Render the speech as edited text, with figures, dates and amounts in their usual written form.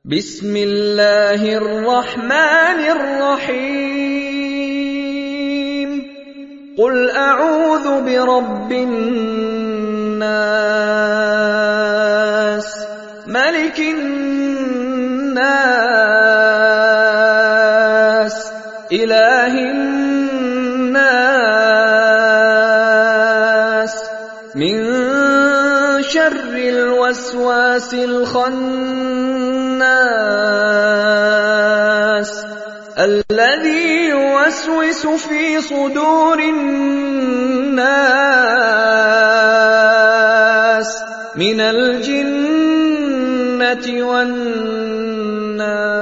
بسم الله الرحمن الرحيم قل أعوذ برب الناس ملك الناس إله الناس من شر الوسواس الخناس الذي يوسوس في صدور الناس من الجنة والناس.